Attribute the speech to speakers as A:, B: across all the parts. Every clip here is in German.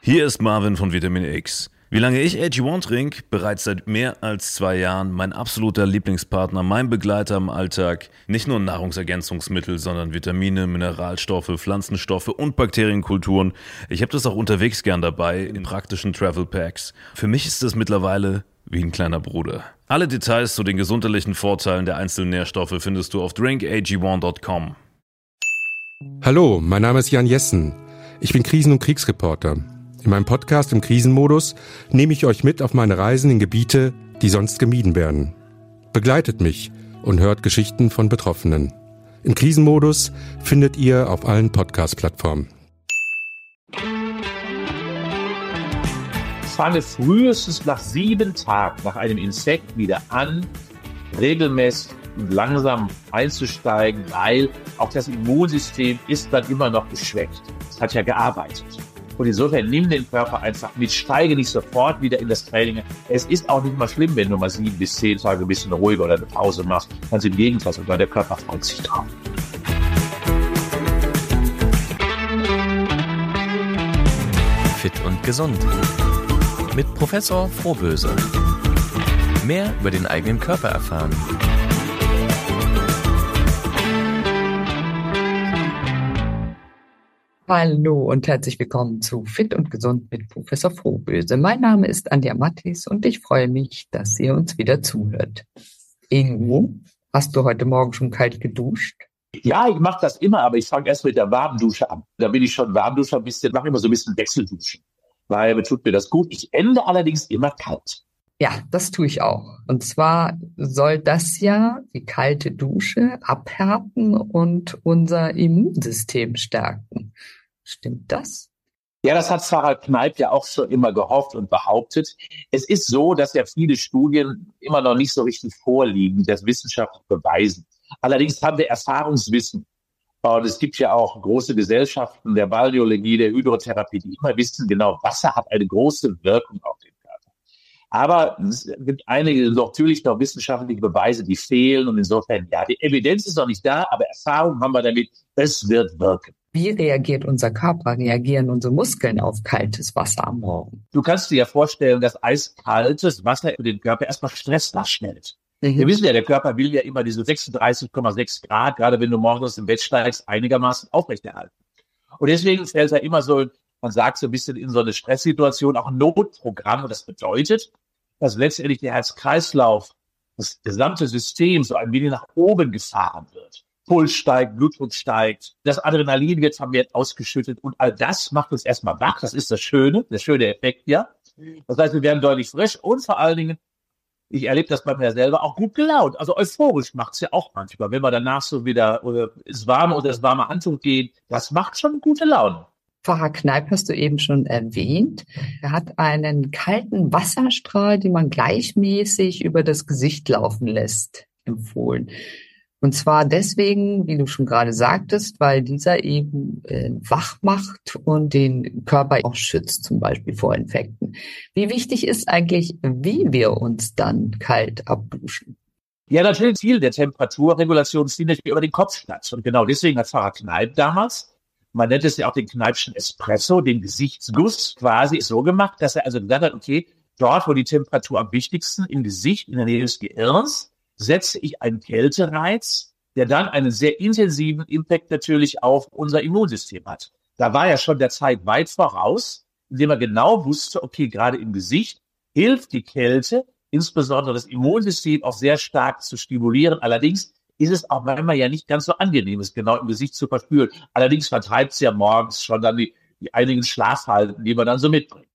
A: Hier ist Marvin von Vitamin X. Wie lange ich AG1 trinke? Bereits seit mehr als 2 Jahren. Mein absoluter Lieblingspartner, mein Begleiter im Alltag. Nicht nur Nahrungsergänzungsmittel, sondern Vitamine, Mineralstoffe, Pflanzenstoffe und Bakterienkulturen. Ich habe das auch unterwegs gern dabei in praktischen Travel Packs. Für mich ist es mittlerweile wie ein kleiner Bruder. Alle Details zu den gesundheitlichen Vorteilen der einzelnen Nährstoffe findest du auf drinkag1.com.
B: Hallo, mein Name ist Jan Jessen. Ich bin Krisen- und Kriegsreporter. In meinem Podcast im Krisenmodus nehme ich euch mit auf meine Reisen in Gebiete, die sonst gemieden werden. Begleitet mich und hört Geschichten von Betroffenen. Im Krisenmodus findet ihr auf allen Podcast-Plattformen.
C: Fange frühestens nach 7 Tagen nach einem Infekt wieder an, regelmäßig und langsam einzusteigen, weil auch das Immunsystem ist dann immer noch geschwächt. Es hat ja gearbeitet. Und insofern nimm den Körper einfach mit, steige nicht sofort wieder in das Training. Es ist auch nicht mal schlimm, wenn du mal 7 bis 10 Tage ein bisschen ruhiger oder eine Pause machst. Ganz im Gegenteil, sogar der Körper freut sich drauf.
D: Fit und gesund. Mit Professor Frohböse. Mehr über den eigenen Körper erfahren.
E: Hallo und herzlich willkommen zu Fit und Gesund mit Professor Frohböse. Mein Name ist Anja Mattis und ich freue mich, dass ihr uns wieder zuhört. Ingo, hast du heute Morgen schon kalt geduscht?
C: Ja, ich mache das immer, aber ich fange erst mit der warmen Dusche an. Da bin ich schon Warmduscher ein bisschen, mache immer so ein bisschen Wechselduschen, weil mir tut mir das gut. Ich ende allerdings immer kalt.
E: Ja, das tue ich auch. Und zwar soll das ja die kalte Dusche abhärten und unser Immunsystem stärken. Stimmt das?
C: Ja, das hat Pfarrer Kneipp ja auch schon immer gehofft und behauptet. Es ist so, dass ja viele Studien immer noch nicht so richtig vorliegen, die das wissenschaftlich beweisen. Allerdings haben wir Erfahrungswissen. Und es gibt ja auch große Gesellschaften der Balneologie, der Hydrotherapie, die immer wissen, genau, Wasser hat eine große Wirkung auf den Körper. Aber es gibt einige natürlich noch wissenschaftliche Beweise, die fehlen. Und insofern, ja, die Evidenz ist noch nicht da, aber Erfahrung haben wir damit, es wird wirken.
E: Wie reagiert unser Körper? Reagieren unsere Muskeln auf kaltes Wasser am Morgen?
C: Du kannst dir ja vorstellen, dass eiskaltes Wasser für den Körper erstmal Stress darstellt. Wir wissen ja, der Körper will ja immer diese 36,6 Grad, gerade wenn du morgens aus dem Bett steigst, einigermaßen aufrechterhalten. Und deswegen fällt er immer so, man sagt so ein bisschen in so eine Stresssituation, auch ein Notprogramm. Und das bedeutet, dass letztendlich der Herz-Kreislauf, das gesamte System so ein wenig nach oben gefahren wird. Puls steigt, Blutdruck steigt, das Adrenalin wird vermehrt ausgeschüttet und all das macht uns erstmal wach. Das ist das Schöne, der schöne Effekt, ja. Das heißt, wir werden deutlich frisch und vor allen Dingen, ich erlebe das bei mir selber, auch gut gelaunt. Also euphorisch macht's ja auch manchmal, wenn wir danach so wieder ins Warme oder das warme Handtuch gehen. Das macht schon gute Laune.
E: Pfarrer Kneipp hast du eben schon erwähnt. Er hat einen kalten Wasserstrahl, den man gleichmäßig über das Gesicht laufen lässt, empfohlen. Und zwar deswegen, wie du schon gerade sagtest, weil dieser eben wach macht und den Körper auch schützt, zum Beispiel vor Infekten. Wie wichtig ist eigentlich, wie wir uns dann kalt abduschen?
C: Ja, natürlich, Ziel der Temperaturregulation findet über den Kopf statt. Und genau deswegen hat Pfarrer Kneipp damals, man nennt es ja auch den Kneippschen Espresso, den Gesichtsguss quasi so gemacht, dass er also gesagt hat, okay, dort, wo die Temperatur am wichtigsten, im Gesicht, in der Nähe des Gehirns, setze ich einen Kältereiz, der dann einen sehr intensiven Impact natürlich auf unser Immunsystem hat. Da war ja schon der Zeit weit voraus, indem er genau wusste, okay, gerade im Gesicht hilft die Kälte, insbesondere das Immunsystem auch sehr stark zu stimulieren. Allerdings ist es auch manchmal ja nicht ganz so angenehm, es genau im Gesicht zu verspüren. Allerdings vertreibt es ja morgens schon dann die einigen Schlafhalten, die man dann so mitbringt.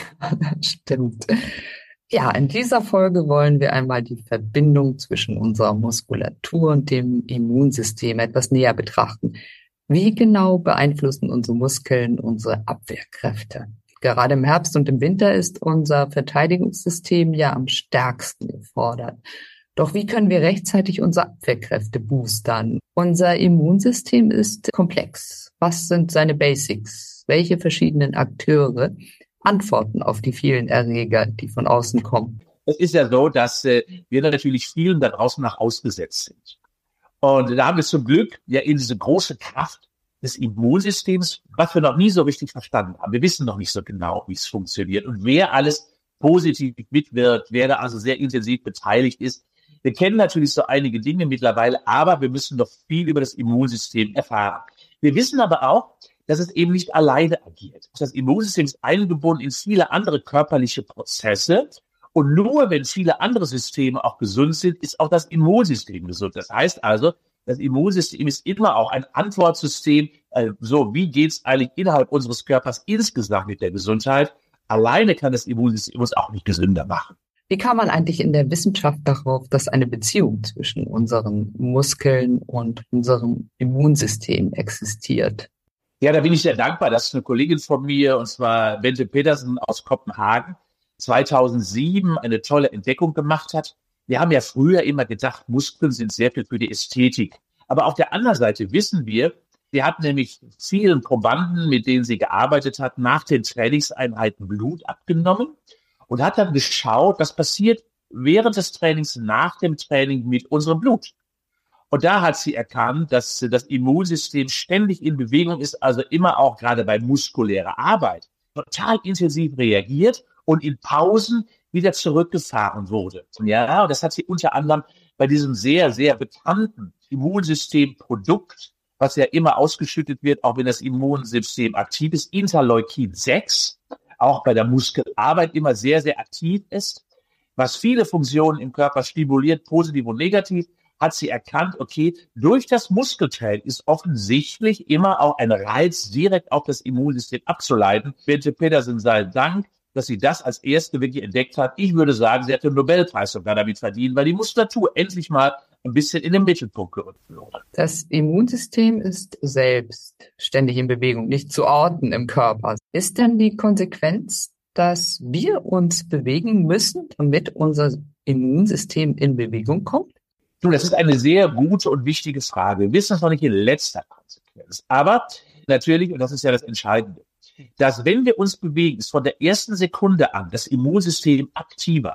E: Stimmt. Ja, in dieser Folge wollen wir einmal die Verbindung zwischen unserer Muskulatur und dem Immunsystem etwas näher betrachten. Wie genau beeinflussen unsere Muskeln unsere Abwehrkräfte? Gerade im Herbst und im Winter ist unser Verteidigungssystem ja am stärksten gefordert. Doch wie können wir rechtzeitig unsere Abwehrkräfte boostern? Unser Immunsystem ist komplex. Was sind seine Basics? Welche verschiedenen Akteure antworten auf die vielen Erreger, die von außen kommen?
C: Es ist ja so, dass wir natürlich vielen da draußen nach ausgesetzt sind. Und da haben wir zum Glück ja in diese große Kraft des Immunsystems, was wir noch nie so richtig verstanden haben. Wir wissen noch nicht so genau, wie es funktioniert und wer alles positiv mitwirkt, wer da also sehr intensiv beteiligt ist. Wir kennen natürlich so einige Dinge mittlerweile, aber wir müssen noch viel über das Immunsystem erfahren. Wir wissen aber auch, dass es eben nicht alleine agiert. Das Immunsystem ist eingebunden in viele andere körperliche Prozesse. Und nur wenn viele andere Systeme auch gesund sind, ist auch das Immunsystem gesund. Das heißt also, das Immunsystem ist immer auch ein Antwortsystem. So, wie geht's eigentlich innerhalb unseres Körpers insgesamt mit der Gesundheit? Alleine kann das Immunsystem uns auch nicht gesünder machen.
E: Wie kam man eigentlich in der Wissenschaft darauf, dass eine Beziehung zwischen unseren Muskeln und unserem Immunsystem existiert?
C: Ja, da bin ich sehr dankbar, dass eine Kollegin von mir, und zwar Bente Pedersen aus Kopenhagen, 2007 eine tolle Entdeckung gemacht hat. Wir haben ja früher immer gedacht, Muskeln sind sehr viel für die Ästhetik. Aber auf der anderen Seite wissen wir, sie hat nämlich vielen Probanden, mit denen sie gearbeitet hat, nach den Trainingseinheiten Blut abgenommen und hat dann geschaut, was passiert während des Trainings, nach dem Training mit unserem Blut. Und da hat sie erkannt, dass das Immunsystem ständig in Bewegung ist, also immer auch gerade bei muskulärer Arbeit total intensiv reagiert und in Pausen wieder zurückgefahren wurde. Ja, und das hat sie unter anderem bei diesem sehr, sehr bekannten Immunsystemprodukt, was ja immer ausgeschüttet wird, auch wenn das Immunsystem aktiv ist, Interleukin 6, auch bei der Muskelarbeit immer sehr, sehr aktiv ist, was viele Funktionen im Körper stimuliert, positiv und negativ, hat sie erkannt, okay, durch das Muskeltraining ist offensichtlich immer auch ein Reiz direkt auf das Immunsystem abzuleiten. Bente Pedersen sei Dank, dass sie das als erste wirklich entdeckt hat. Ich würde sagen, sie hat den Nobelpreis sogar damit verdient, weil die Muskulatur endlich mal ein bisschen in den Mittelpunkt gerückt wurde.
E: Das Immunsystem ist selbst ständig in Bewegung, nicht zu orten im Körper. Ist denn die Konsequenz, dass wir uns bewegen müssen, damit unser Immunsystem in Bewegung kommt?
C: Nun, das ist eine sehr gute und wichtige Frage. Wir wissen es noch nicht in letzter Konsequenz. Aber natürlich, und das ist ja das Entscheidende, dass wenn wir uns bewegen, ist von der ersten Sekunde an das Immunsystem aktiver.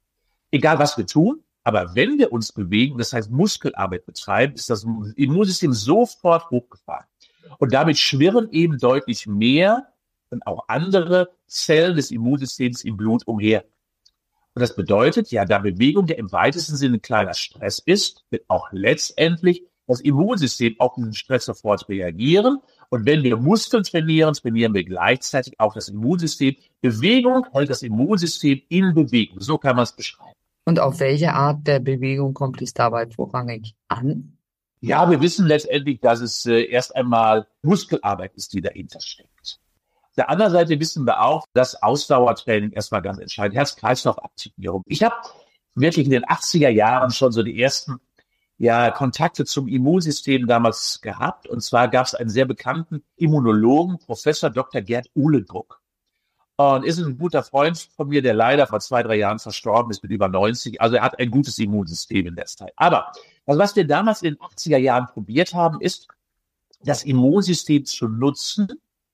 C: Egal, was wir tun, aber wenn wir uns bewegen, das heißt Muskelarbeit betreiben, ist das Immunsystem sofort hochgefahren. Und damit schwirren eben deutlich mehr und auch andere Zellen des Immunsystems im Blut umher. Und das bedeutet, ja, da Bewegung ja im weitesten Sinne ein kleiner Stress ist, wird auch letztendlich das Immunsystem auf diesen Stress sofort reagieren. Und wenn wir Muskeln trainieren, trainieren wir gleichzeitig auch das Immunsystem. Bewegung hält das Immunsystem in Bewegung. So kann man es beschreiben.
E: Und auf welche Art der Bewegung kommt es dabei vorrangig an?
C: Ja, wir wissen letztendlich, dass es erst einmal Muskelarbeit ist, die dahinter steckt. Auf der anderen Seite wissen wir auch, dass Ausdauertraining erstmal ganz entscheidend ist. Herz-Kreislauf-Aktivierung. Ich habe wirklich in den 80er Jahren schon so die ersten Kontakte zum Immunsystem damals gehabt. Und zwar gab es einen sehr bekannten Immunologen, Professor Dr. Gerd Uhlenbruck. Und ist ein guter Freund von mir, der leider vor 2-3 Jahren verstorben ist mit über 90. Also er hat ein gutes Immunsystem in der Zeit. Aber was wir damals in den 80er Jahren probiert haben, ist, das Immunsystem zu nutzen,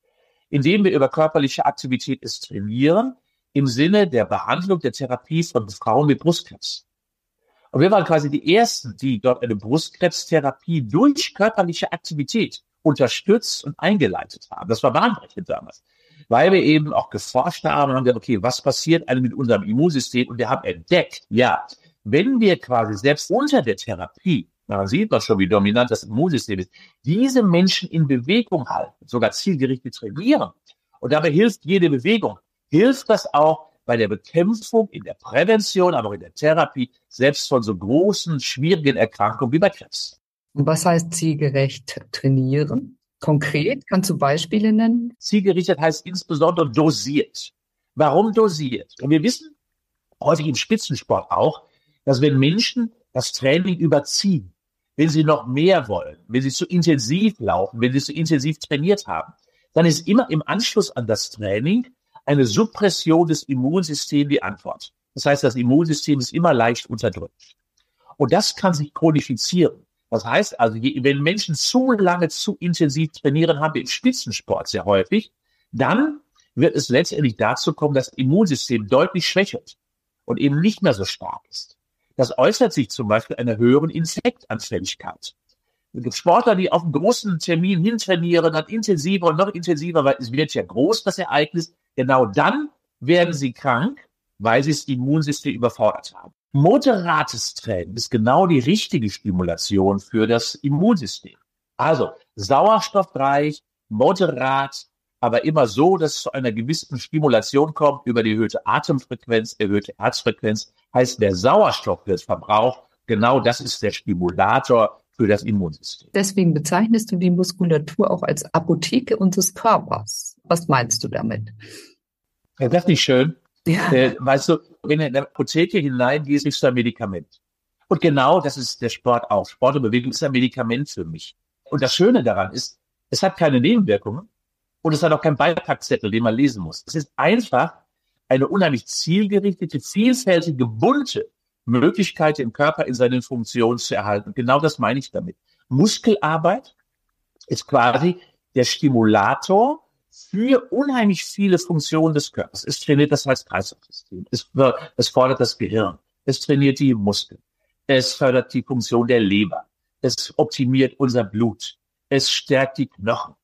C: indem wir über körperliche Aktivität es trainieren, im Sinne der Behandlung, der Therapie von Frauen mit Brustkrebs. Und wir waren quasi die Ersten, die dort eine Brustkrebstherapie durch körperliche Aktivität unterstützt und eingeleitet haben. Das war bahnbrechend damals, weil wir eben auch geforscht haben und haben gesagt, okay, was passiert eigentlich mit unserem Immunsystem? Und wir haben entdeckt, ja, wenn wir quasi selbst unter der Therapie, da sieht man schon, wie dominant das Immunsystem ist, diese Menschen in Bewegung halten, sogar zielgerichtet trainieren, und dabei hilft jede Bewegung, hilft das auch bei der Bekämpfung, in der Prävention, aber auch in der Therapie, selbst von so großen, schwierigen Erkrankungen wie bei Krebs.
E: Und was heißt zielgerecht trainieren? Konkret, kannst du Beispiele nennen?
C: Zielgerichtet heißt insbesondere dosiert. Warum dosiert? Und wir wissen, häufig im Spitzensport auch, dass wenn Menschen das Training überziehen, wenn sie noch mehr wollen, wenn sie zu intensiv laufen, wenn sie zu intensiv trainiert haben, dann ist immer im Anschluss an das Training eine Suppression des Immunsystems die Antwort. Das heißt, das Immunsystem ist immer leicht unterdrückt. Und das kann sich chronifizieren. Das heißt also, wenn Menschen zu lange, zu intensiv trainieren, haben wir im Spitzensport sehr häufig, dann wird es letztendlich dazu kommen, dass das Immunsystem deutlich schwächelt und eben nicht mehr so stark ist. Das äußert sich zum Beispiel einer höheren Infektanfälligkeit. Es gibt Sportler, die auf einen großen Termin hintrainieren, dann intensiver und noch intensiver, weil es wird ja groß, das Ereignis. Genau dann werden sie krank, weil sie das Immunsystem überfordert haben. Moderates Training ist genau die richtige Stimulation für das Immunsystem. Also sauerstoffreich, moderat, aber immer so, dass es zu einer gewissen Stimulation kommt über die erhöhte Atemfrequenz, erhöhte Herzfrequenz. Heißt, der Sauerstoff wird verbraucht. Genau das ist der Stimulator für das Immunsystem.
E: Deswegen bezeichnest du die Muskulatur auch als Apotheke unseres Körpers. Was meinst du damit?
C: Ja, das ist nicht schön.
E: Ja.
C: Weißt du, wenn du in eine Apotheke hineingehst, ist ein Medikament. Und genau das ist der Sport auch. Sport und Bewegung ist ein Medikament für mich. Und das Schöne daran ist, es hat keine Nebenwirkungen und es hat auch keinen Beipackzettel, den man lesen muss. Es ist einfach eine unheimlich zielgerichtete, vielfältige, bunte Möglichkeit, den Körper in seinen Funktionen zu erhalten. Genau das meine ich damit. Muskelarbeit ist quasi der Stimulator für unheimlich viele Funktionen des Körpers. Es trainiert das Herz-Kreislauf-System. Es fordert das Gehirn. Es trainiert die Muskeln. Es fördert die Funktion der Leber. Es optimiert unser Blut. Es stärkt die Knochen.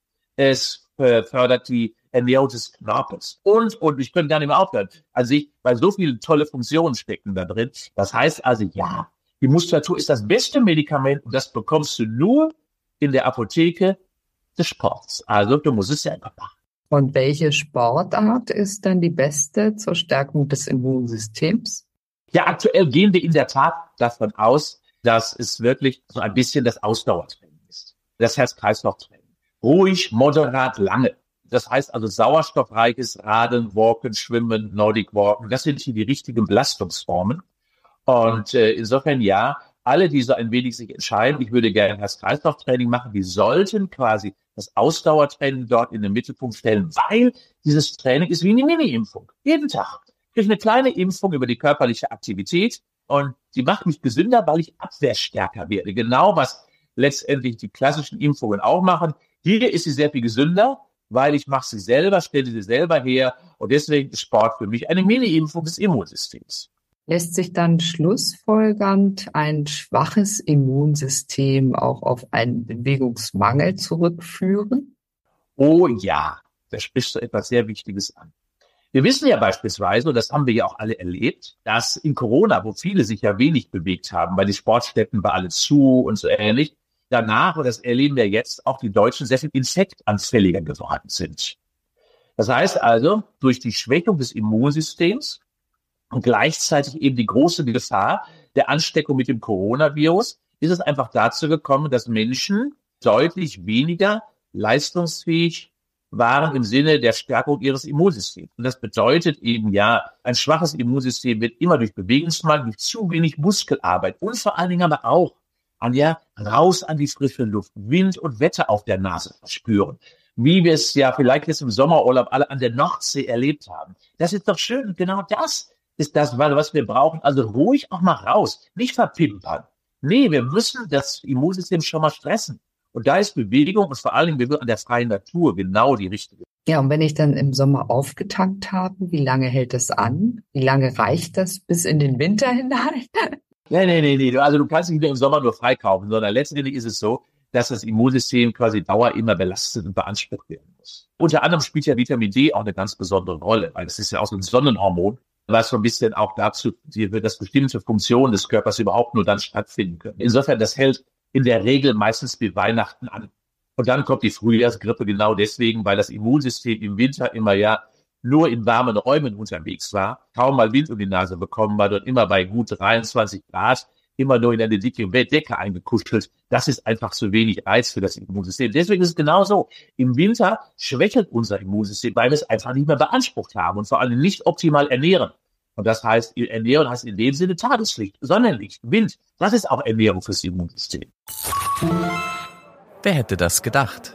C: Es fördert die Ernährung des Knorpels. Und ich könnte gar nicht mehr aufhören. Also weil so viele tolle Funktionen stecken da drin. Das heißt also, ja, die Muskulatur ist das beste Medikament und das bekommst du nur in der Apotheke des Sports. Also du musst es selber machen.
E: Und welche Sportart ist dann die beste zur Stärkung des Immunsystems?
C: Ja, aktuell gehen wir in der Tat davon aus, dass es wirklich so ein bisschen das Ausdauertraining ist. Das Herz-Kreislauf-Training. Ruhig, moderat, lange. Das heißt also sauerstoffreiches Radeln, Walken, Schwimmen, Nordic Walken. Das sind hier die richtigen Belastungsformen. Und insofern ja, alle, die so ein wenig sich entscheiden, ich würde gerne Herz-Kreislauf-Training machen, die sollten quasi das Ausdauertraining dort in den Mittelpunkt stellen, weil dieses Training ist wie eine Mini-Impfung. Jeden Tag kriege ich eine kleine Impfung über die körperliche Aktivität und die macht mich gesünder, weil ich abwehrstärker werde. Genau was letztendlich die klassischen Impfungen auch machen. Hier ist sie sehr viel gesünder, weil ich mache sie selber, stelle sie selber her und deswegen ist Sport für mich eine Mini-Impfung des Immunsystems.
E: Lässt sich dann schlussfolgernd ein schwaches Immunsystem auch auf einen Bewegungsmangel zurückführen?
C: Oh ja, da sprichst du etwas sehr Wichtiges an. Wir wissen ja beispielsweise, und das haben wir ja auch alle erlebt, dass in Corona, wo viele sich ja wenig bewegt haben, weil die Sportstätten war alle zu und so ähnlich, danach, und das erleben wir jetzt, auch die Deutschen sehr viel infektanfälliger geworden sind. Das heißt also, durch die Schwächung des Immunsystems und gleichzeitig eben die große Gefahr der Ansteckung mit dem Coronavirus ist es einfach dazu gekommen, dass Menschen deutlich weniger leistungsfähig waren im Sinne der Stärkung ihres Immunsystems. Und das bedeutet eben ja, ein schwaches Immunsystem wird immer durch Bewegungsmangel, durch zu wenig Muskelarbeit und vor allen Dingen aber auch raus an die frische Luft, Wind und Wetter auf der Nase verspüren. Wie wir es ja vielleicht jetzt im Sommerurlaub alle an der Nordsee erlebt haben. Das ist doch schön. Und genau das ist das, was wir brauchen. Also ruhig auch mal raus, nicht verpimpern. Nee, wir müssen das Immunsystem schon mal stressen. Und da ist Bewegung und vor allen Dingen Bewegung an der freien Natur genau die richtige.
E: Ja, und wenn ich dann im Sommer aufgetankt habe, wie lange hält das an? Wie lange reicht das bis in den Winter hinein?
C: Nee. Also du kannst nicht im Sommer nur freikaufen, sondern letztendlich ist es so, dass das Immunsystem quasi Dauer immer belastet und beansprucht werden muss. Unter anderem spielt ja Vitamin D auch eine ganz besondere Rolle, weil das ist ja auch so ein Sonnenhormon, was so ein bisschen auch dazu führt, dass bestimmte Funktionen des Körpers überhaupt nur dann stattfinden können. Insofern, das hält in der Regel meistens bis Weihnachten an. Und dann kommt die Frühjahrsgrippe genau deswegen, weil das Immunsystem im Winter immer ja nur in warmen Räumen unterwegs war, kaum mal Wind um die Nase bekommen, war dort immer bei gut 23 Grad, immer nur in eine dicke Decke eingekuschelt. Das ist einfach zu wenig Reiz für das Immunsystem. Deswegen ist es genauso. Im Winter schwächelt unser Immunsystem, weil wir es einfach nicht mehr beansprucht haben und vor allem nicht optimal ernähren. Und das heißt, Ernährung heißt in dem Sinne Tageslicht, Sonnenlicht, Wind. Das ist auch Ernährung fürs Immunsystem.
D: Wer hätte das gedacht?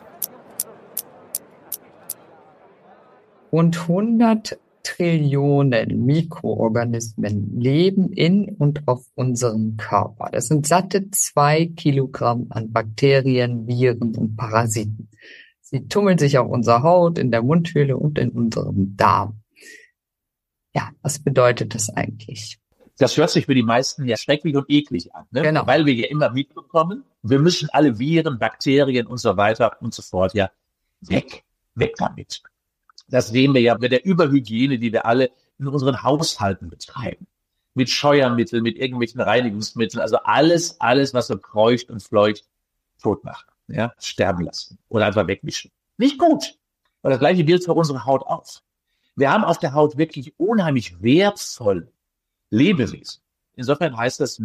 E: Rund 100 Trillionen Mikroorganismen leben in und auf unserem Körper. Das sind satte 2 Kilogramm an Bakterien, Viren und Parasiten. Sie tummeln sich auf unserer Haut, in der Mundhöhle und in unserem Darm. Ja, was bedeutet das eigentlich?
C: Das hört sich für die meisten ja schrecklich und eklig an, ne?
E: Genau.
C: Weil wir ja immer mitbekommen, Wir müssen alle Viren, Bakterien und so weiter und so fort, ja, weg damit. Das sehen wir ja mit der Überhygiene, die wir alle in unseren Haushalten betreiben. Mit Scheuermitteln, mit irgendwelchen Reinigungsmitteln, also alles, was so kreucht und fleucht, tot machen, ja, sterben lassen oder einfach wegwischen. Nicht gut. Und das Gleiche gilt für unsere Haut auch. Wir haben auf der Haut wirklich unheimlich wertvolle Lebewesen. Insofern heißt das,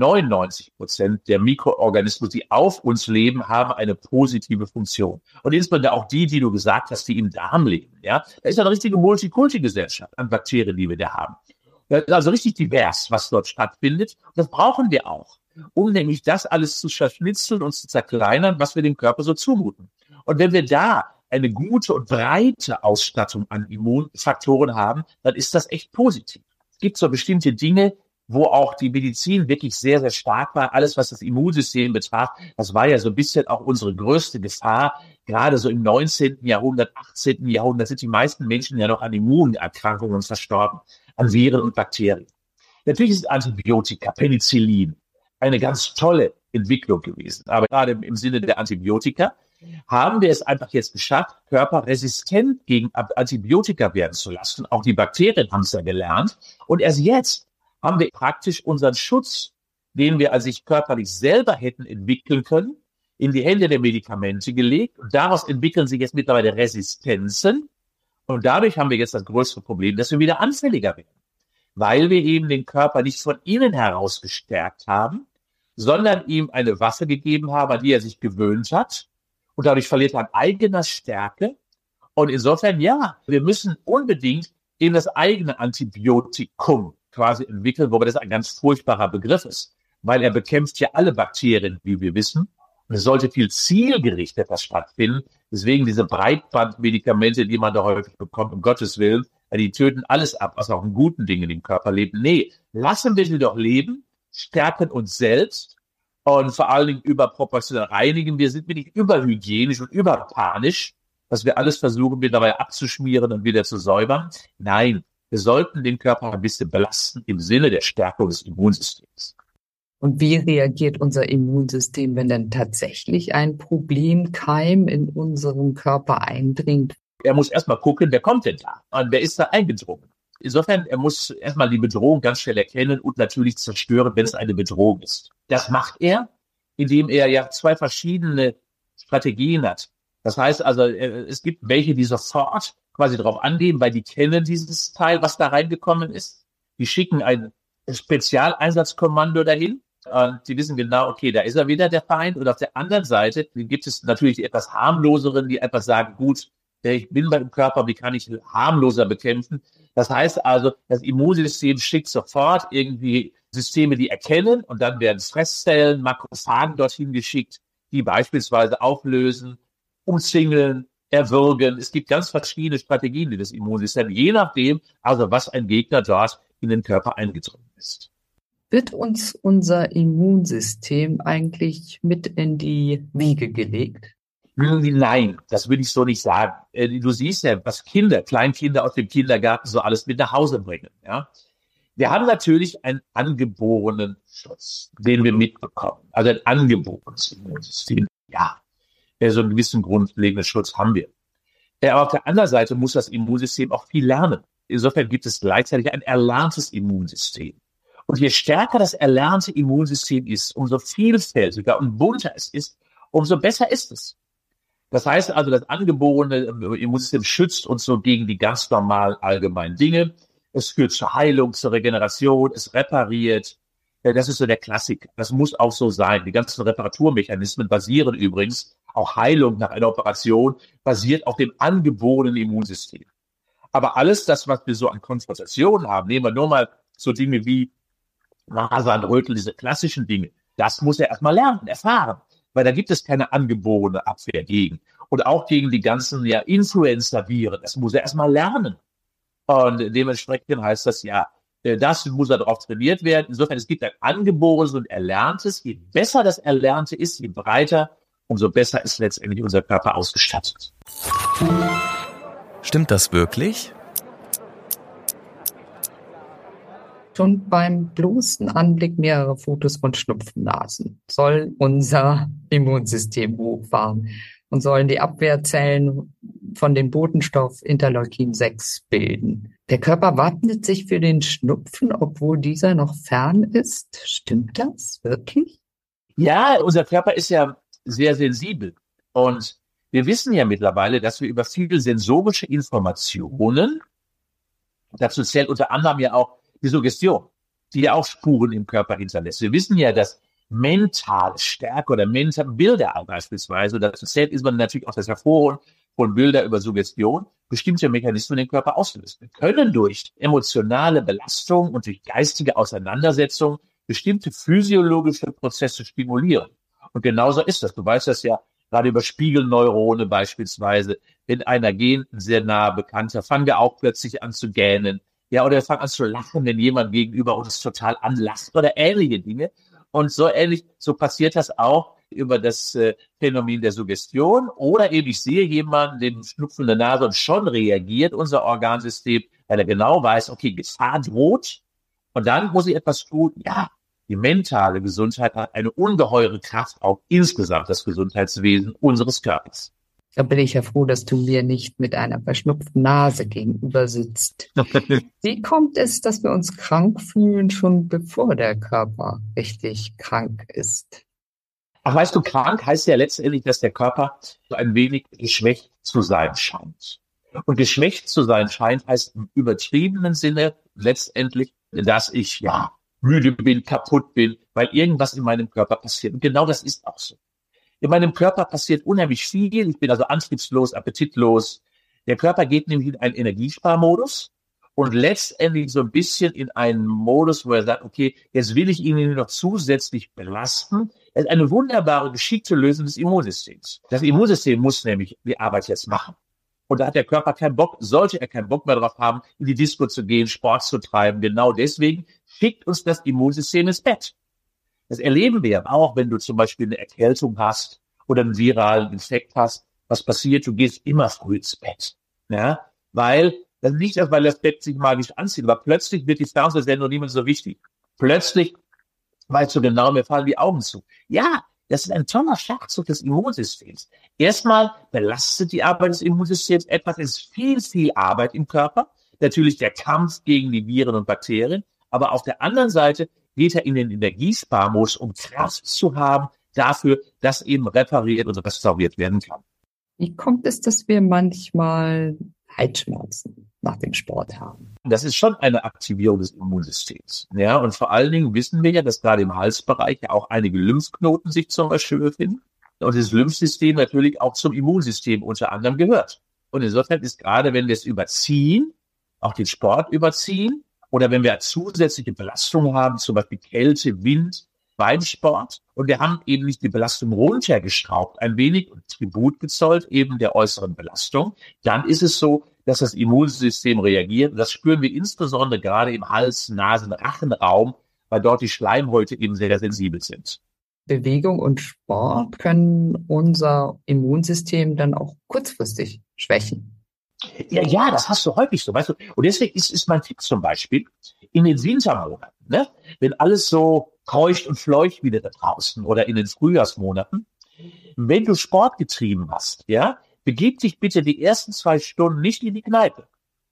C: 99% der Mikroorganismen, die auf uns leben, haben eine positive Funktion. Und insbesondere auch die du gesagt hast, die im Darm leben. Ja, da ist eine richtige Multikulti-Gesellschaft an Bakterien, die wir da haben. Das ist also richtig divers, was dort stattfindet. Und das brauchen wir auch, um nämlich das alles zu verschnitzeln und zu zerkleinern, was wir dem Körper so zumuten. Und wenn wir da eine gute und breite Ausstattung an Immunfaktoren haben, dann ist das echt positiv. Es gibt so bestimmte Dinge, wo auch die Medizin wirklich sehr, sehr stark war. Alles, was das Immunsystem betraf, das war ja so ein bisschen auch unsere größte Gefahr. Gerade so im 19. Jahrhundert, 18. Jahrhundert sind die meisten Menschen ja noch an Immunerkrankungen verstorben, an Viren und Bakterien. Natürlich ist Antibiotika, Penicillin, eine ganz tolle Entwicklung gewesen. Aber gerade im Sinne der Antibiotika haben wir es einfach jetzt geschafft, Körper resistent gegen Antibiotika werden zu lassen. Auch die Bakterien haben es ja gelernt. Und erst jetzt haben wir praktisch unseren Schutz, den wir sich körperlich selber hätten entwickeln können, in die Hände der Medikamente gelegt. Und daraus entwickeln sich jetzt mittlerweile Resistenzen. Und dadurch haben wir jetzt das größere Problem, dass wir wieder anfälliger werden. Weil wir eben den Körper nicht von innen heraus gestärkt haben, sondern ihm eine Waffe gegeben haben, an die er sich gewöhnt hat. Und dadurch verliert er an eigener Stärke. Und insofern, ja, wir müssen unbedingt in das eigene Antibiotikum quasi entwickeln, wobei das ein ganz furchtbarer Begriff ist, weil er bekämpft ja alle Bakterien, wie wir wissen. Und es sollte viel zielgerichteter stattfinden. Deswegen diese Breitbandmedikamente, die man da häufig bekommt, um Gottes Willen, die töten alles ab, was auch in guten Dingen im Körper lebt. Nee, lassen wir sie doch leben, stärken uns selbst und vor allen Dingen überproportional reinigen. Wir sind nicht überhygienisch und überpanisch, dass wir alles versuchen, wir dabei abzuschmieren und wieder zu säubern. Nein, wir sollten den Körper ein bisschen belasten im Sinne der Stärkung des Immunsystems.
E: Und wie reagiert unser Immunsystem, wenn dann tatsächlich ein Problemkeim in unserem Körper eindringt?
C: Er muss erstmal gucken, wer kommt denn da und wer ist da eingedrungen. Insofern, er muss erstmal die Bedrohung ganz schnell erkennen und natürlich zerstören, wenn es eine Bedrohung ist. Das macht er, indem er ja 2 verschiedene Strategien hat. Das heißt also, es gibt welche, die sofort quasi darauf angehen, weil die kennen dieses Teil, was da reingekommen ist. Die schicken ein Spezialeinsatzkommando dahin. Und die wissen genau, okay, da ist er wieder, der Feind. Und auf der anderen Seite gibt es natürlich die etwas harmloseren, die einfach sagen, gut, ich bin beim Körper, wie kann ich harmloser bekämpfen? Das heißt also, das Immunsystem schickt sofort irgendwie Systeme, die erkennen, und dann werden Fresszellen, Makrophagen dorthin geschickt, die beispielsweise auflösen, umzingeln, erwürgen. Es gibt ganz verschiedene Strategien, die das Immunsystem, je nachdem, also was ein Gegner dort in den Körper eingedrungen ist.
E: Wird uns unser Immunsystem eigentlich mit in die Wiege gelegt?
C: Nein, das würde ich so nicht sagen. Du siehst ja, was Kleinkinder aus dem Kindergarten so alles mit nach Hause bringen. Ja, wir haben natürlich einen angeborenen Schutz, den wir mitbekommen. Also ein angeborenes Immunsystem. Ja, so einen gewissen grundlegenden Schutz haben wir. Aber auf der anderen Seite muss das Immunsystem auch viel lernen. Insofern gibt es gleichzeitig ein erlerntes Immunsystem. Und je stärker das erlernte Immunsystem ist, umso vielfältiger und bunter es ist, umso besser ist es. Das heißt also, das angeborene Immunsystem schützt uns so gegen die ganz normalen allgemeinen Dinge. Es führt zur Heilung, zur Regeneration, es repariert. Das ist so der Klassiker. Das muss auch so sein. Die ganzen Reparaturmechanismen basieren übrigens, auch Heilung nach einer Operation, basiert auf dem angeborenen Immunsystem. Aber alles das, was wir so an Konfrontationen haben, nehmen wir nur mal so Dinge wie Nasenröteln, diese klassischen Dinge, das muss er erstmal lernen, erfahren. Weil da gibt es keine angeborene Abwehr gegen. Und auch gegen die ganzen Influenza-Viren. Das muss er erstmal lernen. Und dementsprechend heißt das das muss er darauf trainiert werden. Insofern, es gibt ein angeborenes und erlerntes. Je besser das Erlernte ist, je breiter, umso besser ist letztendlich unser Körper ausgestattet.
D: Stimmt das wirklich?
E: Schon beim bloßen Anblick mehrerer Fotos von Schnupfennasen soll unser Immunsystem hochfahren und sollen die Abwehrzellen von dem Botenstoff Interleukin 6 bilden. Der Körper wappnet sich für den Schnupfen, obwohl dieser noch fern ist. Stimmt das wirklich?
C: Ja, unser Körper ist ja sehr sensibel. Und wir wissen ja mittlerweile, dass wir über viele sensorische Informationen, dazu zählt unter anderem ja auch die Suggestion, die ja auch Spuren im Körper hinterlässt. Wir wissen ja, dass mentale Stärke oder mentale Bilder beispielsweise, dazu zählt ist man natürlich auch das Hervorholen von Bilder über Suggestion, bestimmte Mechanismen im Körper auslösen. Wir können durch emotionale Belastung und durch geistige Auseinandersetzung bestimmte physiologische Prozesse stimulieren. Und genauso ist das. Du weißt das ja gerade über Spiegelneurone beispielsweise. Wenn einer Gen sehr nahe Bekannter, fangen wir auch plötzlich an zu gähnen. Ja, oder wir fangen an zu lachen, wenn jemand gegenüber uns total anlacht oder ähnliche Dinge. Und so ähnlich, so passiert das auch über das Phänomen der Suggestion. Oder eben ich sehe jemanden, dem Schnupfen der Nase und schon reagiert unser Organsystem, weil er genau weiß, okay, Gefahr droht. Und dann muss ich etwas tun. Ja, die mentale Gesundheit hat eine ungeheure Kraft auf insgesamt das Gesundheitswesen unseres Körpers.
E: Da bin ich ja froh, dass du mir nicht mit einer verschnupften Nase gegenüber sitzt. Wie kommt es, dass wir uns krank fühlen, schon bevor der Körper richtig krank ist?
C: Ach, weißt du, krank heißt ja letztendlich, dass der Körper so ein wenig geschwächt zu sein scheint. Und geschwächt zu sein scheint, heißt im übertriebenen Sinne letztendlich, dass ich müde bin, kaputt bin, weil irgendwas in meinem Körper passiert. Und genau das ist auch so. In meinem Körper passiert unheimlich viel. Ich bin also antriebslos, appetitlos. Der Körper geht nämlich in einen Energiesparmodus und letztendlich so ein bisschen in einen Modus, wo er sagt, okay, jetzt will ich ihn noch zusätzlich belasten. Das ist eine wunderbare, geschickte Lösung des Immunsystems. Das Immunsystem muss nämlich die Arbeit jetzt machen. Und da hat der Körper keinen Bock, sollte er keinen Bock mehr drauf haben, in die Disco zu gehen, Sport zu treiben. Genau deswegen schickt uns das Immunsystem ins Bett. Das erleben wir ja auch, wenn du zum Beispiel eine Erkältung hast oder einen viralen Infekt hast. Was passiert? Du gehst immer früh ins Bett. Ja, weil, das nicht erst, weil das Bett sich magisch anzieht, aber plötzlich wird die Fernsehsendung nicht mehr so wichtig. Plötzlich weißt du genau, mir fallen die Augen zu. Ja, das ist ein toller Schachzug des Immunsystems. Erstmal belastet die Arbeit des Immunsystems etwas, es ist viel, viel Arbeit im Körper. Natürlich der Kampf gegen die Viren und Bakterien. Aber auf der anderen Seite geht er in den Energiesparmodus, um Kraft zu haben dafür, dass eben repariert und restauriert werden kann.
E: Wie kommt es, dass wir manchmal Halsschmerzen nach dem Sport haben?
C: Das ist schon eine Aktivierung des Immunsystems. Ja, und vor allen Dingen wissen wir ja, dass gerade im Halsbereich ja auch einige Lymphknoten sich zum Beispiel befinden. Und das Lymphsystem natürlich auch zum Immunsystem unter anderem gehört. Und insofern ist gerade, wenn wir es überziehen, auch den Sport überziehen, oder wenn wir zusätzliche Belastungen haben, zum Beispiel Kälte, Wind beim Sport, und wir haben eben nicht die Belastung runtergeschraubt, ein wenig und Tribut gezollt eben der äußeren Belastung, dann ist es so, dass das Immunsystem reagiert. Das spüren wir insbesondere gerade im Hals-, Nasen-, Rachenraum, weil dort die Schleimhäute eben sehr sensibel sind.
E: Bewegung und Sport können unser Immunsystem dann auch kurzfristig schwächen.
C: Ja, das hast du häufig so, weißt du. Und deswegen ist mein Tipp zum Beispiel, in den Wintermonaten, ne, wenn alles so keucht und fleucht wieder da draußen oder in den Frühjahrsmonaten, wenn du Sport getrieben hast, ja, begib dich bitte die ersten 2 Stunden nicht in die Kneipe.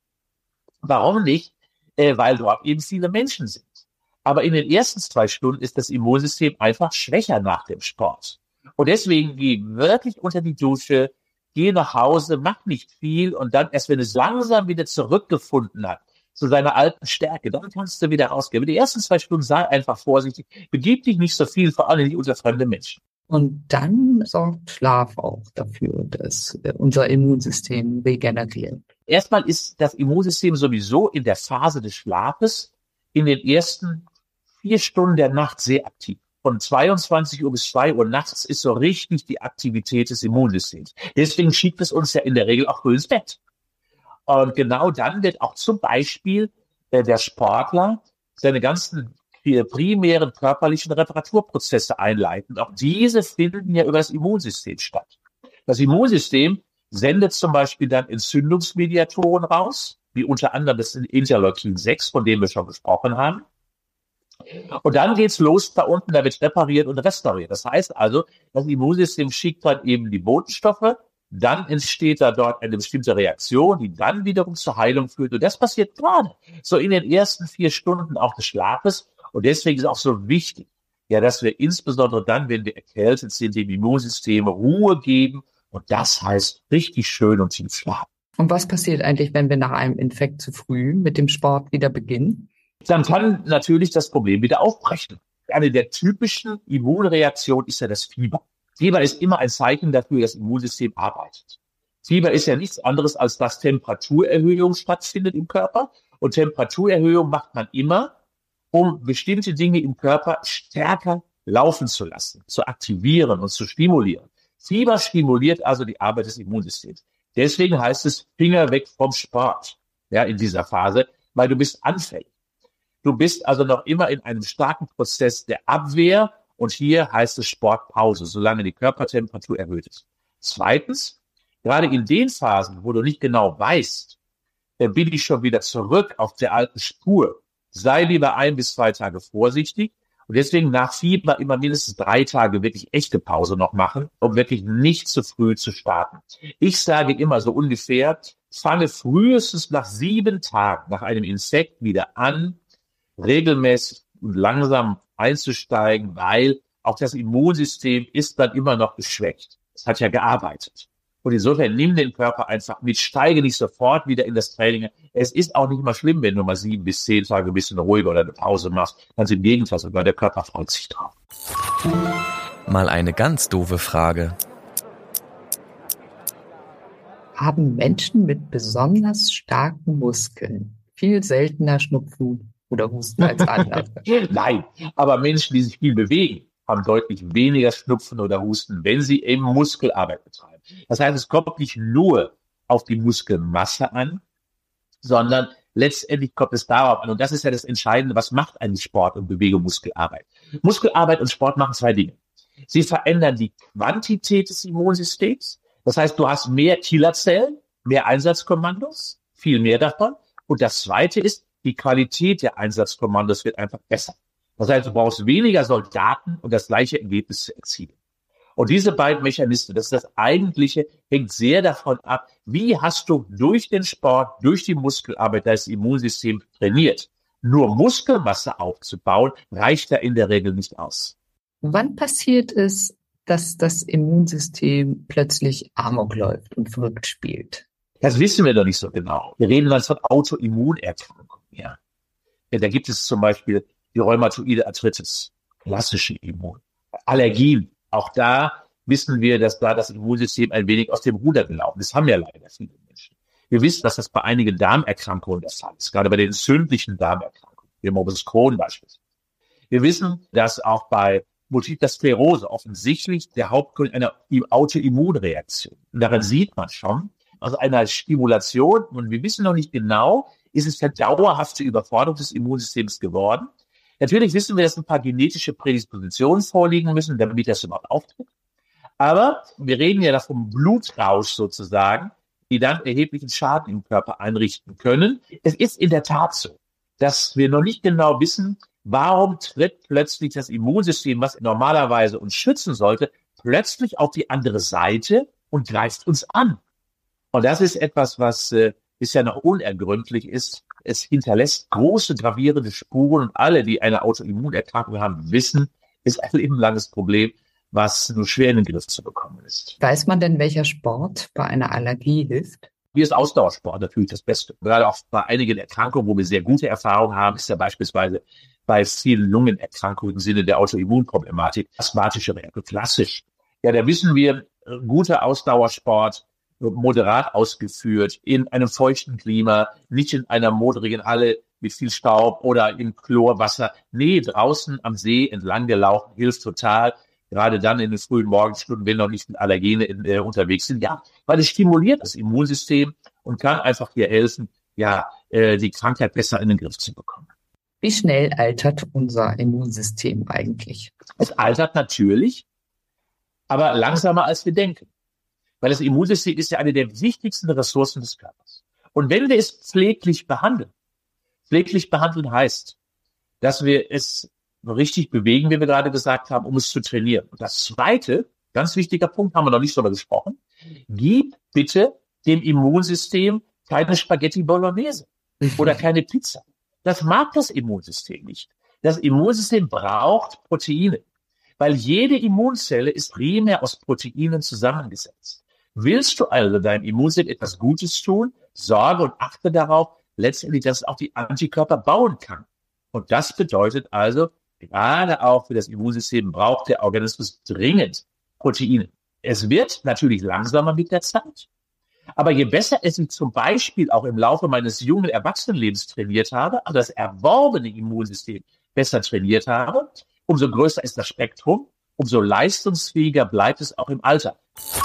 C: Warum nicht? Weil dort eben viele Menschen sind. Aber in den ersten 2 Stunden ist das Immunsystem einfach schwächer nach dem Sport. Und deswegen geh wirklich unter die Dusche, geh nach Hause, mach nicht viel und dann erst, wenn es langsam wieder zurückgefunden hat zu seiner alten Stärke, dann kannst du wieder rausgehen. Aber die ersten 2 Stunden sei einfach vorsichtig, begib dich nicht so viel, vor allem nicht unter fremde Menschen.
E: Und dann sorgt Schlaf auch dafür, dass unser Immunsystem regeneriert.
C: Erstmal ist das Immunsystem sowieso in der Phase des Schlafes in den ersten 4 Stunden der Nacht sehr aktiv. Von 22 Uhr bis 2 Uhr nachts ist so richtig die Aktivität des Immunsystems. Deswegen schiebt es uns ja in der Regel auch früh ins Bett. Und genau dann wird auch zum Beispiel der Sportler seine ganzen primären körperlichen Reparaturprozesse einleiten. Auch diese finden ja über das Immunsystem statt. Das Immunsystem sendet zum Beispiel dann Entzündungsmediatoren raus, wie unter anderem das Interleukin 6, von dem wir schon gesprochen haben. Und dann geht's los da unten, da wird repariert und restauriert. Das heißt also, das Immunsystem schickt dann eben die Botenstoffe, dann entsteht da dort eine bestimmte Reaktion, die dann wiederum zur Heilung führt. Und das passiert gerade so in den ersten 4 Stunden auch des Schlafes. Und deswegen ist auch so wichtig, ja, dass wir insbesondere dann, wenn wir erkältet sind, dem Immunsystem Ruhe geben. Und das heißt richtig schön und tief schlafen.
E: Und was passiert eigentlich, wenn wir nach einem Infekt zu früh mit dem Sport wieder beginnen?
C: Dann kann natürlich das Problem wieder aufbrechen. Eine der typischen Immunreaktionen ist ja das Fieber. Fieber ist immer ein Zeichen dafür, dass das Immunsystem arbeitet. Fieber ist ja nichts anderes, als dass Temperaturerhöhung stattfindet im Körper. Und Temperaturerhöhung macht man immer, um bestimmte Dinge im Körper stärker laufen zu lassen, zu aktivieren und zu stimulieren. Fieber stimuliert also die Arbeit des Immunsystems. Deswegen heißt es Finger weg vom Sport, ja, in dieser Phase, weil du bist anfällig. Du bist also noch immer in einem starken Prozess der Abwehr und hier heißt es Sportpause, solange die Körpertemperatur erhöht ist. Zweitens, gerade in den Phasen, wo du nicht genau weißt, bin ich schon wieder zurück auf der alten Spur, sei lieber 1 bis 2 Tage vorsichtig und deswegen nach Fieber immer mindestens 3 Tage wirklich echte Pause noch machen, um wirklich nicht zu früh zu starten. Ich sage immer so ungefähr, fange frühestens nach 7 Tagen nach einem Infekt wieder an, regelmäßig und langsam einzusteigen, weil auch das Immunsystem ist dann immer noch geschwächt. Es hat ja gearbeitet. Und insofern nimm den Körper einfach mit, steige nicht sofort wieder in das Training. Es ist auch nicht mal schlimm, wenn du mal 7 bis 10 Tage ein bisschen ruhiger oder eine Pause machst. Ganz im Gegenteil, sogar der Körper freut sich drauf.
D: Mal eine ganz doofe Frage.
E: Haben Menschen mit besonders starken Muskeln viel seltener Schnupfen oder Husten als andere?
C: Nein, aber Menschen, die sich viel bewegen, haben deutlich weniger Schnupfen oder Husten, wenn sie eben Muskelarbeit betreiben. Das heißt, es kommt nicht nur auf die Muskelmasse an, sondern letztendlich kommt es darauf an. Und das ist ja das Entscheidende, was macht eigentlich Sport und Bewegung, Muskelarbeit? Muskelarbeit und Sport machen 2 Dinge. Sie verändern die Quantität des Immunsystems. Das heißt, du hast mehr Killerzellen, mehr Einsatzkommandos, viel mehr davon. Und das Zweite ist, die Qualität der Einsatzkommandos wird einfach besser. Das heißt, du brauchst weniger Soldaten, um das gleiche Ergebnis zu erzielen. Und diese beiden Mechanismen, das ist das Eigentliche, hängt sehr davon ab, wie hast du durch den Sport, durch die Muskelarbeit das Immunsystem trainiert. Nur Muskelmasse aufzubauen, reicht da in der Regel nicht aus.
E: Wann passiert es, dass das Immunsystem plötzlich Amok läuft und verrückt spielt?
C: Das wissen wir doch nicht so genau. Wir reden dann von Autoimmunerkrankungen. Ja. Da gibt es zum Beispiel die rheumatoide Arthritis, klassische Immun. Allergien, auch da wissen wir, dass da das Immunsystem ein wenig aus dem Ruder gelaufen ist. Das haben ja leider viele Menschen. Wir wissen, dass das bei einigen Darmerkrankungen der Fall ist, gerade bei den entzündlichen Darmerkrankungen, wie Morbus Crohn beispielsweise. Wir wissen, dass auch bei Multipler Sklerose offensichtlich der Hauptgrund einer Autoimmunreaktion. Und daran sieht man schon, also einer Stimulation, und wir wissen noch nicht genau, ist es eine dauerhafte Überforderung des Immunsystems geworden. Natürlich wissen wir, dass ein paar genetische Prädispositionen vorliegen müssen, damit das überhaupt auftritt. Aber wir reden ja vom Blutrausch sozusagen, die dann erheblichen Schaden im Körper einrichten können. Es ist in der Tat so, dass wir noch nicht genau wissen, warum tritt plötzlich das Immunsystem, was normalerweise uns schützen sollte, plötzlich auf die andere Seite und greift uns an. Und das ist etwas, was bisher noch unergründlich ist. Es hinterlässt große, gravierende Spuren und alle, die eine Autoimmunerkrankung haben, wissen, ist ein lebenlanges Problem, was nur schwer in den Griff zu bekommen ist.
E: Weiß man denn, welcher Sport bei einer Allergie hilft?
C: Hier ist Ausdauersport natürlich das Beste. Gerade auch bei einigen Erkrankungen, wo wir sehr gute Erfahrungen haben, ist ja beispielsweise bei vielen Lungenerkrankungen im Sinne der Autoimmunproblematik, asthmatische Reaktion, klassisch. Ja, da wissen wir, guter Ausdauersport, moderat ausgeführt, in einem feuchten Klima, nicht in einer modrigen Halle mit viel Staub oder im Chlorwasser. Nee, draußen am See entlang gelaufen, hilft total. Gerade dann in den frühen Morgenstunden, wenn noch nicht mit Allergene unterwegs sind. Ja, weil es stimuliert das Immunsystem und kann einfach hier helfen, ja, die Krankheit besser in den Griff zu bekommen.
E: Wie schnell altert unser Immunsystem eigentlich?
C: Es altert natürlich, aber langsamer als wir denken. Weil das Immunsystem ist ja eine der wichtigsten Ressourcen des Körpers. Und wenn wir es pfleglich behandeln heißt, dass wir es richtig bewegen, wie wir gerade gesagt haben, um es zu trainieren. Und das zweite, ganz wichtiger Punkt, haben wir noch nicht drüber gesprochen, gib bitte dem Immunsystem keine Spaghetti Bolognese oder keine Pizza. Das mag das Immunsystem nicht. Das Immunsystem braucht Proteine, weil jede Immunzelle ist primär aus Proteinen zusammengesetzt. Willst du also deinem Immunsystem etwas Gutes tun, sorge und achte darauf, letztendlich, dass es auch die Antikörper bauen kann. Und das bedeutet also, gerade auch für das Immunsystem braucht der Organismus dringend Proteine. Es wird natürlich langsamer mit der Zeit. Aber je besser ich zum Beispiel auch im Laufe meines jungen Erwachsenenlebens trainiert habe, also das erworbene Immunsystem besser trainiert habe, umso größer ist das Spektrum, umso leistungsfähiger bleibt es auch im Alter.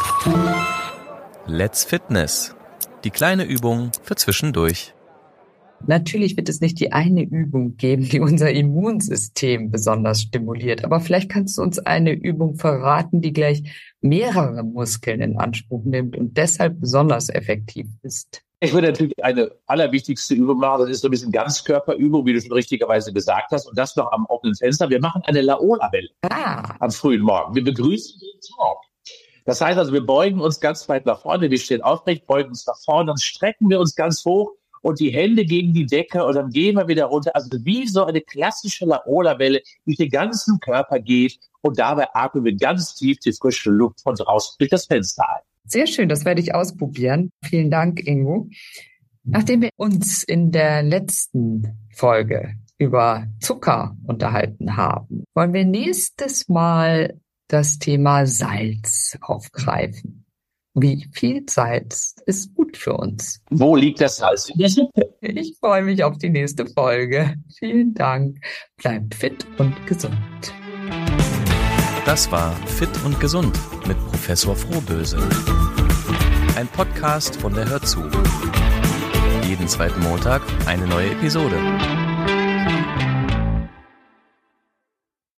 D: Let's Fitness. Die kleine Übung für zwischendurch.
E: Natürlich wird es nicht die eine Übung geben, die unser Immunsystem besonders stimuliert. Aber vielleicht kannst du uns eine Übung verraten, die gleich mehrere Muskeln in Anspruch nimmt und deshalb besonders effektiv ist.
C: Ich würde natürlich eine allerwichtigste Übung machen. Das ist so ein bisschen Ganzkörperübung, wie du schon richtigerweise gesagt hast. Und das noch am offenen Fenster. Wir machen eine Laola-Welle am frühen Morgen. Wir begrüßen den Tag. Das heißt also, wir beugen uns ganz weit nach vorne. Wir stehen aufrecht, beugen uns nach vorne, dann strecken wir uns ganz hoch und die Hände gegen die Decke und dann gehen wir wieder runter. Also wie so eine klassische Laola-Welle, die den ganzen Körper geht und dabei atmen wir ganz tief die frische Luft von draußen durch das Fenster ein.
E: Sehr schön, das werde ich ausprobieren. Vielen Dank, Ingo. Nachdem wir uns in der letzten Folge über Zucker unterhalten haben, wollen wir nächstes Mal das Thema Salz aufgreifen. Wie viel Salz ist gut für uns?
C: Wo liegt das Salz in der Suppe?
E: Ich freue mich auf die nächste Folge. Vielen Dank. Bleibt fit und gesund.
D: Das war Fit und Gesund mit Professor Frohböse. Ein Podcast von der Hör zu. Jeden zweiten Montag eine neue Episode.